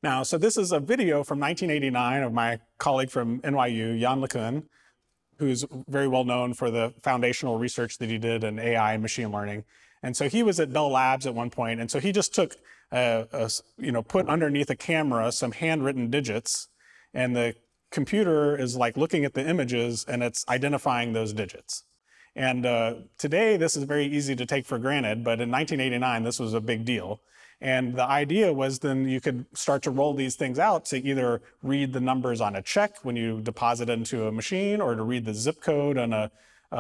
Now, so this is a video from 1989 of my colleague from NYU, Jan LeCun, who's very well known for the foundational research that he did in AI and machine learning. And so he was at Bell Labs at one point, and so he just took, put underneath a camera some handwritten digits, and the computer is like looking at the images and it's identifying those digits. And today, this is very easy to take for granted, but in 1989, this was a big deal. And the idea was then you could start to roll these things out to either read the numbers on a check when you deposit into a machine, or to read the zip code on a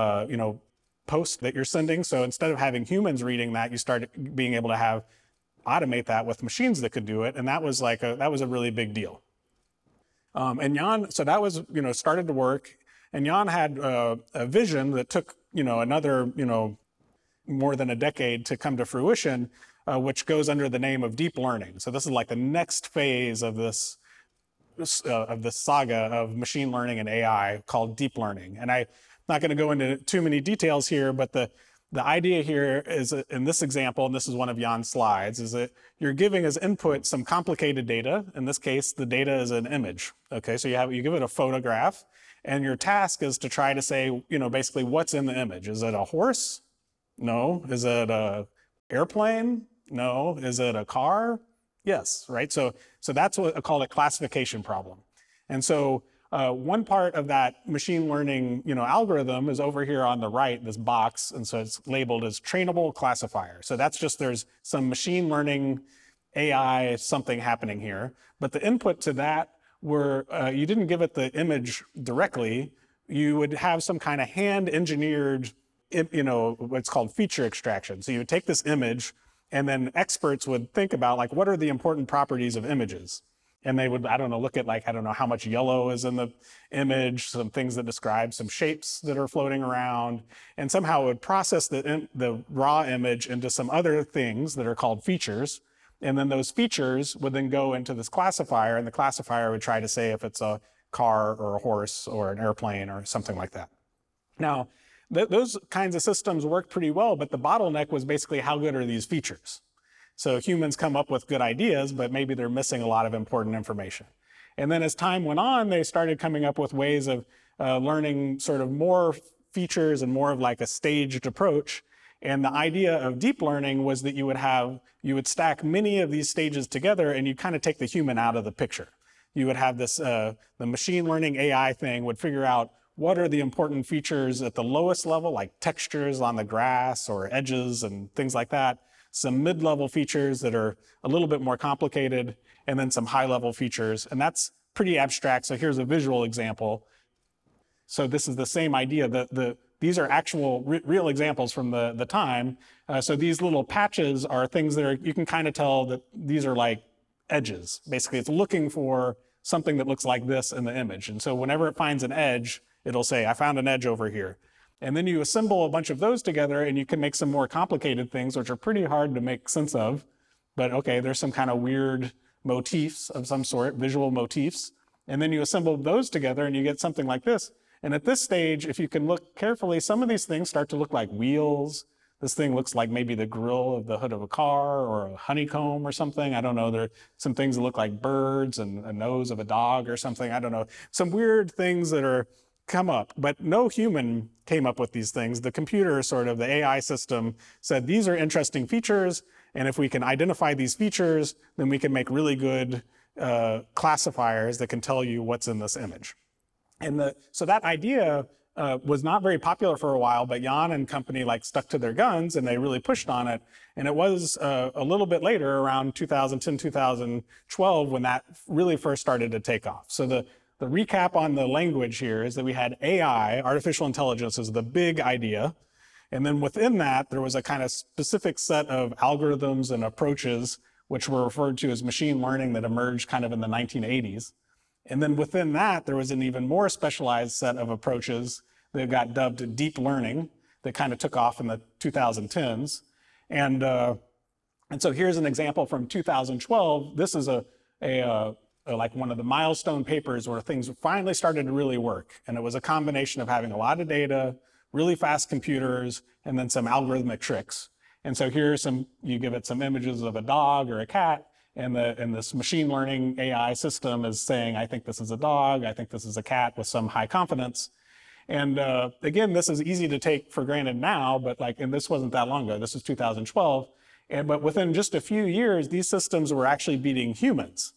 post that you're sending. So instead of having humans reading that, you started being able to automate that with machines that could do it. And that was a really big deal. And Jan, so that was, started to work. And Jan had a vision that took, another, more than a decade to come to fruition, which goes under the name of deep learning. So this is like the next phase of this saga of machine learning and AI called deep learning. And I'm not going to go into too many details here, but the idea here is, in this example, and this is one of Jan's slides, is that you're giving as input some complicated data. In this case, the data is an image. Okay, so you give it a photograph, and your task is to try to say, basically what's in the image. Is it a horse? No. Is it an airplane? No. Is it a car? Yes, right? So that's what I call a classification problem. And so one part of that machine learning, algorithm is over here on the right, this box, and so it's labeled as trainable classifier. So that's just, there's some machine learning AI something happening here, but the input to that were, you didn't give it the image directly, you would have some kind of hand engineered, what's called feature extraction. So you would take this image, and then experts would think about, like, what are the important properties of images? And they would, look at, how much yellow is in the image, some things that describe some shapes that are floating around, and somehow it would process the raw image into some other things that are called features. And then those features would then go into this classifier, and the classifier would try to say if it's a car or a horse or an airplane or something like that. Now, those kinds of systems work pretty well, but the bottleneck was basically how good are these features? So humans come up with good ideas, but maybe they're missing a lot of important information. And then as time went on, they started coming up with ways of learning sort of more features and more of like a staged approach. And the idea of deep learning was that you would stack many of these stages together, and you kind of take the human out of the picture. You would have this, the machine learning AI thing would figure out what are the important features at the lowest level, like textures on the grass or edges and things like that. Some mid-level features that are a little bit more complicated, and then some high-level features. And that's pretty abstract. So here's a visual example. So this is the same idea. These are actual real examples from the time. So these little patches are things that you can kind of tell that these are like edges. Basically, it's looking for something that looks like this in the image. And so whenever it finds an edge, it'll say, I found an edge over here. And then you assemble a bunch of those together, and you can make some more complicated things, which are pretty hard to make sense of. But okay, there's some kind of weird motifs of some sort, visual motifs. And then you assemble those together, and you get something like this. And at this stage, if you can look carefully, some of these things start to look like wheels. This thing looks like maybe the grill of the hood of a car, or a honeycomb or something. I don't know. There are some things that look like birds and a nose of a dog or something. I don't know. Some weird things that are come up, but no human came up with these things. The computer, sort of the AI system, said these are interesting features, and if we can identify these features, then we can make really good classifiers that can tell you what's in this image. And so that idea was not very popular for a while, but Jan and company stuck to their guns, and they really pushed on it. And it was a little bit later, around 2010, 2012, when that really first started to take off. So the recap on the language here is that we had AI, artificial intelligence, as the big idea. And then within that, there was a kind of specific set of algorithms and approaches, which were referred to as machine learning, that emerged kind of in the 1980s. And then within that, there was an even more specialized set of approaches that got dubbed deep learning that kind of took off in the 2010s. And so here's an example from 2012. This is like one of the milestone papers where things finally started to really work. And it was a combination of having a lot of data, really fast computers, and then some algorithmic tricks. And so here's you give it some images of a dog or a cat, and this machine learning AI system is saying, I think this is a dog, I think this is a cat, with some high confidence. And again, this is easy to take for granted now, but and this wasn't that long ago. This is 2012. But within just a few years, these systems were actually beating humans.